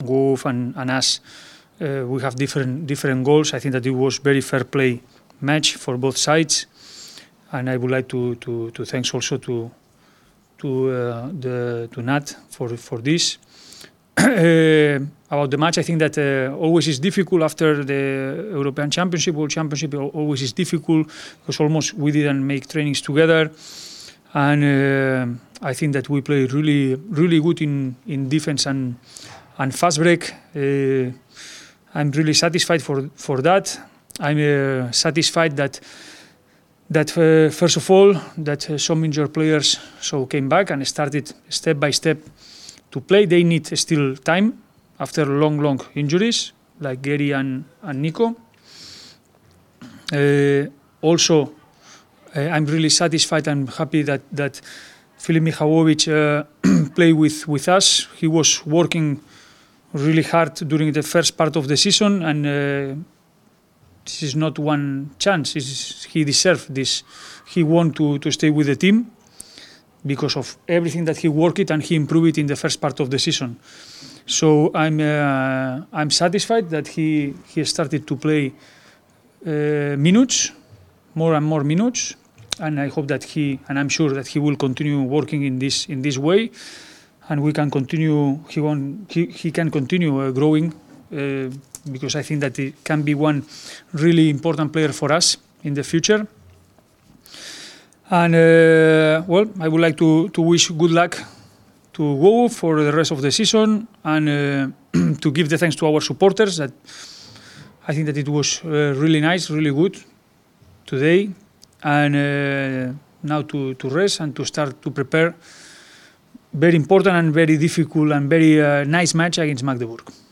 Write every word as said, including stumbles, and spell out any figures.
Wolf and, and us, uh, we have different different goals. I think that it was very fair play match for both sides, and I would like to to, to thanks also to to uh, the to Nat for for this. Uh, about the match, I think that uh, always is difficult after the European Championship, World Championship. Always is difficult because almost we didn't make trainings together, and uh, I think that we play really, really good in, in defense and and fast break. Uh, I'm really satisfied for for that. I'm uh, satisfied that that uh, first of all that uh, some injured players so came back and started step by step to play. They need still time after long, long injuries, like Gary and, and Nico. Uh, also, uh, I'm really satisfied and happy that, that Filip Michałowicz uh, played with, with us. He was working really hard during the first part of the season, and uh, this is not one chance. Is, he deserved this. He wanted to, to stay with the team because of everything that he worked it and he improved it in the first part of the season. So I'm uh, I'm satisfied that he he started to play uh, minutes, more and more minutes, and I hope that he and I'm sure that he will continue working in this in this way, and we can continue. He won't, he, he can continue uh, growing uh, because I think that he can be one really important player for us in the future. And uh, well, I would like to, to wish good luck to Wolf for the rest of the season, and uh, to give the thanks to our supporters. That I think that it was uh, really nice, really good today, and uh, now to, to rest and to start to prepare very important and very difficult and very uh, nice match against Magdeburg.